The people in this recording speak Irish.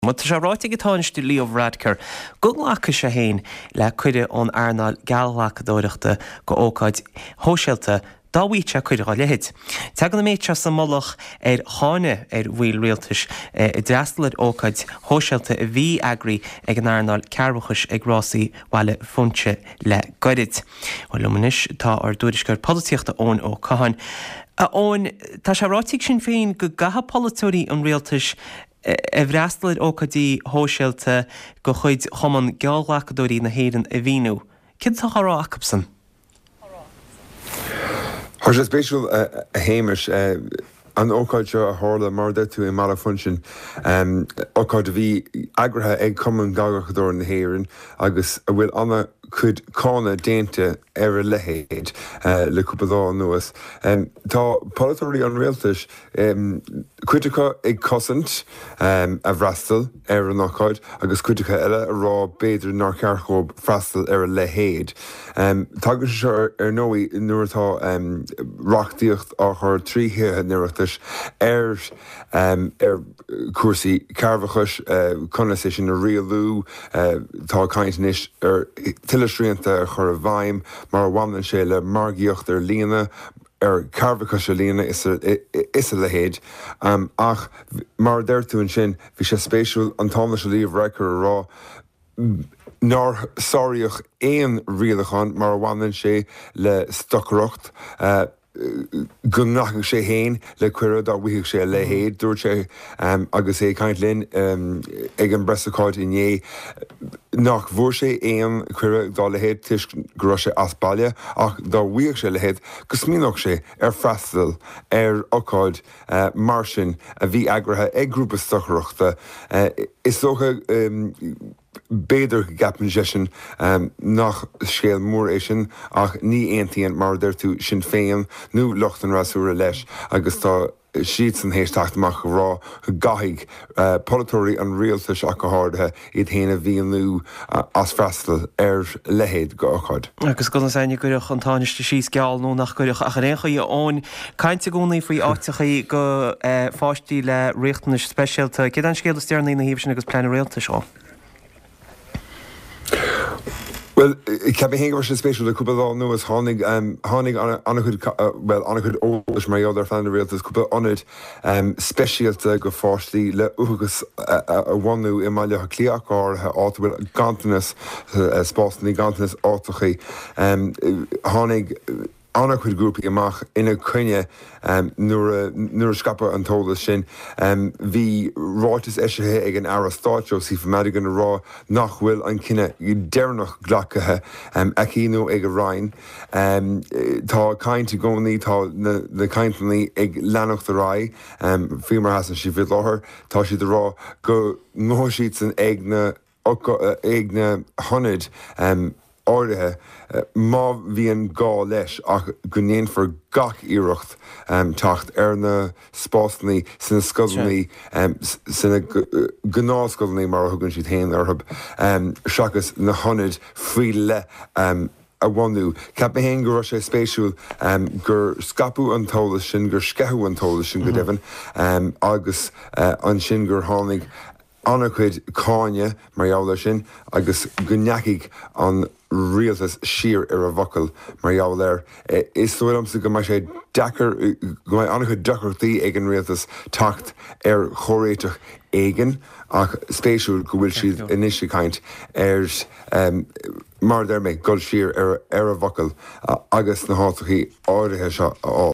Má tá sé ráite go táinistú Líomh Radker go lecha sé héin le chuide ón airnáil geallhachadóireachta go ócáid hóisialta dáhíte chuide á lehéid. Tá go na méid se sa molach cháine bhfuil rialtas I dreastalad ócáid hóisialta a bhí agraí ag an airnáil cearbhachas ag rásaí bhaile funte le goirid. Bhfuil lumanis tá ar dúidisgur polítíochta ón ó Cahan. Ón tá sé ráitiigh sin féin go gatha polúirí an rialtas bhreastalid ócadí hóisialta go chuid choman geallhachadóirí na héireann a bhíú. Cid tá rá acapsan? Has sé spéisiúil a héimeis an ócáid seo a tharla mar de tú I mala funsin ócáid a bhí agrathe ag cumann geallhachadóir na héireann agus a bhfuil anna chud cána déanta ar a lehéid le cúpla dá nuas. Tá polúirí an rialtas cuideacha ag cosint a bhreastal ar an ócáid agus cuideacha eile a rá béidir nar cearchóib freastal ar a lehéid. Tágadh seo ar nóí nuairtá reachtaíocht á chur tríthe nuireachtas ar cuasaí cearbhachas chuna sé sin a rialú tá caintenis ar tiilesríanta chur a bhaim mar bhhanan sé le margaíocht ar líana ar cearbhachas a líana is a lehéid ach mar deirtún sin bhí sé spéisiúil an tána se Líomh Radker rá nar sáiríoch éon rialachan mar bhhanan sé le stocarocht go nach sé héin le cuiread a bhuiigh sé lehéad dúir sé agus é caint linn ag an bresaáid inné nach bhuair sé éon cuire dá lehéad tuis go sé as bailile ach dá bhuiigh sé lehéad go smíoch sé ar freastal ar ócáid mar sin a bhí agrathe ag grúpa stocaroachta is socha béidir gapan sin nach scéal mór é sin ach ní aontaíonn mar deirtú sin féin nó lochtan rasúra leis agus tá siad san héisteachtamach rá gaigh polúirí an rialtas a go háirithe iad héana bhíonú as freastal ar lehéad go ócáid. Agus go saine goireach an táiste síos geall nó nach goireach a récha í ón caiinte gúnaí faoi áitechaí go fáistí le riachtanas speisialta, cé an scéal stearnaí na híomh sin agus plean réalta seo. Well, ik heb geen was special de couple nuas hánig anna chud ólas mar ar fan réaltas couple anid specialte go fáistí le ugus a bhhaú I maiile clíacháthe áhfuil gantanas spásnaí gantanas átachaí hánig anna chud grúpa amach ina cuine nuair scapa an tólas sin bhí ráitas éisithe ag an Arastáiteo sí fomadigan rá nach bhfuil an cinenne dearnach glacathe acíú ag a Rhein tá cainte gcónaí tá na caintlaí ag leannacht a rá fimar hasan si bhid láthair tá siad rá go ngóisiad san ag na honid áirithe má bhíon gá leis ach go ndéanfar gach iirecht tacht ar na spásnaí sanna scoilnaí sanna gnáscoilnaí mar thugann siad héin arthab seachas na honid faoi le a bhhaú. Ceap héin go sé spéisiúil gur scapú an tólas sin gur sceithú an tólas sin go deimhin agus an sin gur tháinig anna chuid cáine mar jaall sin agus gonneaigh an rialtas siar ar a bhacail mar jaall is suamsa go mai sé dechar go mai anna chud dechartaí ag an rialtas tacht ar choréiteach éigen ach spéisiúil go bhfuil siad inisí caint ar mar méid goil siar ar a bhacail agus na hátachaí áirithe seo á.